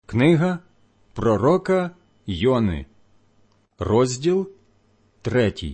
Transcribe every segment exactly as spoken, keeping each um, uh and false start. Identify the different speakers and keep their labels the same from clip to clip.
Speaker 1: Книга пророка Йони, розділ третій.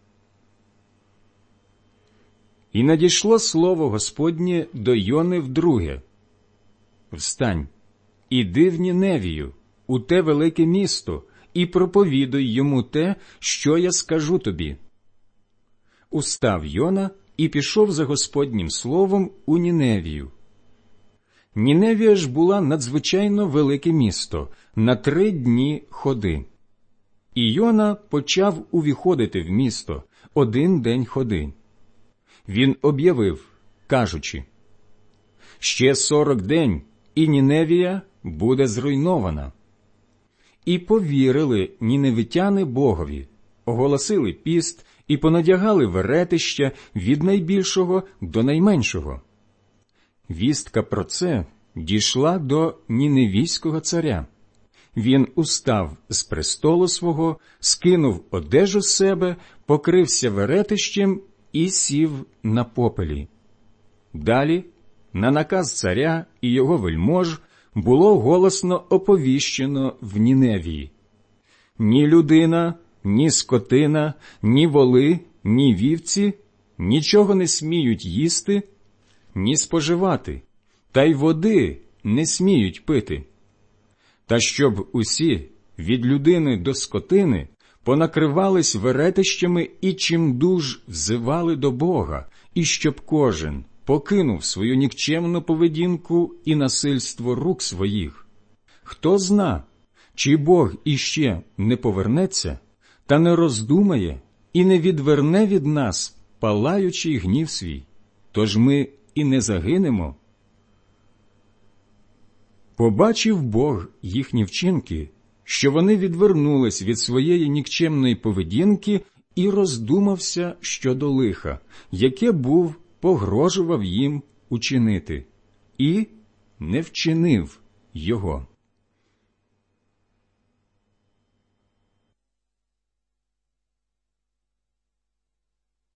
Speaker 1: І надійшло слово Господнє до Йони вдруге. Встань, іди в Ніневію, у те велике місто, і проповідуй йому те, що я скажу тобі. Устав Йона і пішов за Господнім словом у Ніневію. Ніневія ж була надзвичайно велике місто, на три дні ходи. І Йона почав увіходити в місто один день ходи. Він об'явив, кажучи: «Ще сорок день, і Ніневія буде зруйнована». І повірили ніневитяни Богові, оголосили піст і понадягали веретища від найбільшого до найменшого. Вістка про це дійшла до ніневійського царя. Він устав з престолу свого, скинув одежу з себе, покрився веретищем і сів на попелі. Далі, на наказ царя і його вельмож, було голосно оповіщено в Ніневії: ні людина, ні скотина, ні воли, ні вівці нічого не сміють їсти, ні споживати, та й води не сміють пити. Та щоб усі, від людини до скотини, понакривались веретищами і чимдуж взивали до Бога, і щоб кожен покинув свою нікчемну поведінку і насильство рук своїх. Хто зна, чи Бог іще не повернеться, та не роздумає і не відверне від нас палаючий гнів свій, тож ми і не загинемо. Побачив Бог їхні вчинки, що вони відвернулись від своєї нікчемної поведінки, і роздумався щодо лиха, яке був погрожував їм учинити, і не вчинив його.